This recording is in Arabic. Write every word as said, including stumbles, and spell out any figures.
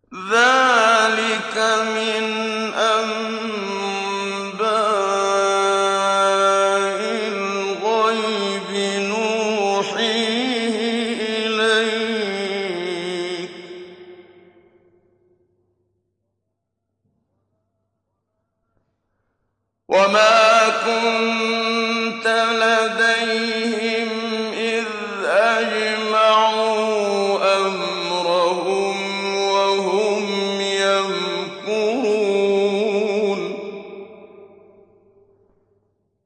ذَٰلِكَ مِنْ أَنبَاءِ الْغَيْبِ نُوحِيهِ إِلَيْكَ ۚ وَمَا كُنتَ